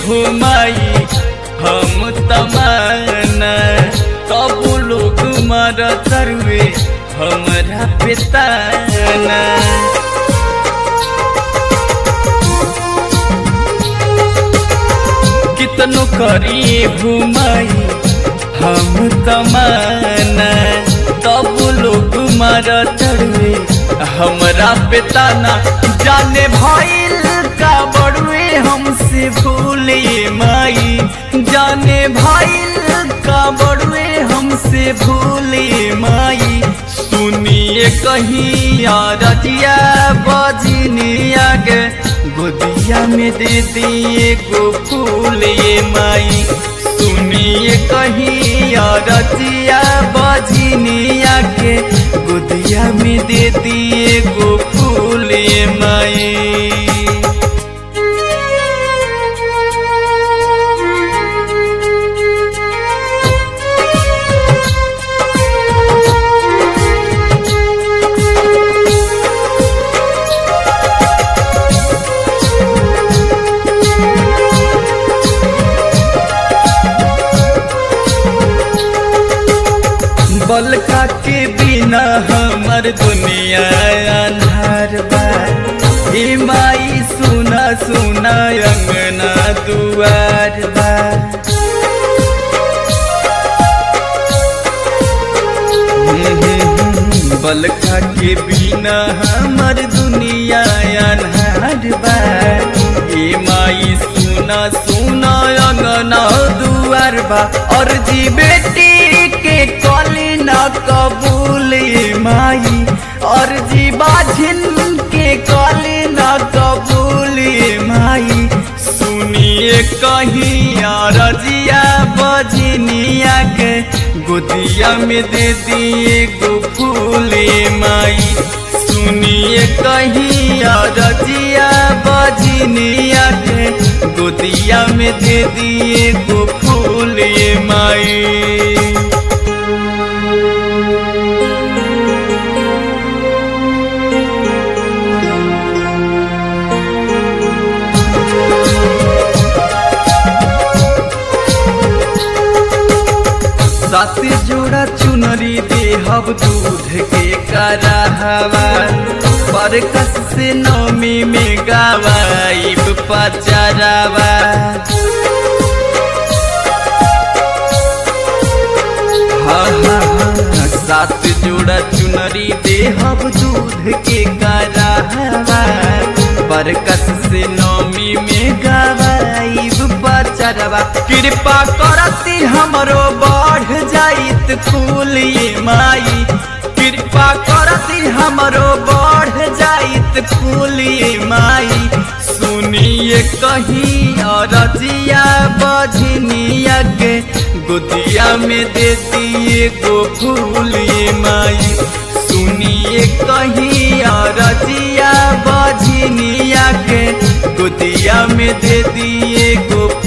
घुमाई हम तमन्ना तब लोग मर तरुए हमरा पिताना। कितनो करी घुमाई हम तमन्ना तब लोग मर तरुए हमरा पिताना। जाने भइल का बड़ुए हमसे भूले माई, जाने भइल का बड़ुए हमसे भूले माई। सुनिए कहीं रजिया बजनिया के गोदिया में दे दिए गो फूल ये माई। सुनिए कहीं रजिया बजनिया के गोदिया में दे दिए गो फूल ये माई। बलका के बिना हमर दुनिया अन्हार बा। हे माई सुना सुना अंगना दुआर बा। बलका के बिना हमर दुनिया अन्हार बा। हे माई सुना सुना अंगना दुआर बा। और जी बेटी के कली न कबूल माई, और जी बाझिन के कली न कबूल माई। सुनिए कहीं रजिया बजनिया के गोदिया में दे दिए गो फूल माई। सुनिए कहीं रजिया बजनिया के गोदिया में दे दिए गो फूल माई। सात जोड़ा चुनरी देहब दूध के कराहवा। बरकस से नौमी में गवाइब पचरावा। हाँ, सात जोड़ा चुनरी देहब दूध के कराहवा। बरकस से नौमी में गवाइब पचरावा। कृपा करती हमरो बढ़ जाइत कुल माई। कृपा करती हमरो बढ़ जाइत कुल माई। सुनिए कहीं रजिया बजनिया के गोदिया में दे दिए गो फूल माई। सुनिए कहीं रजिया बजनिया के गोदिया में दे दिए गो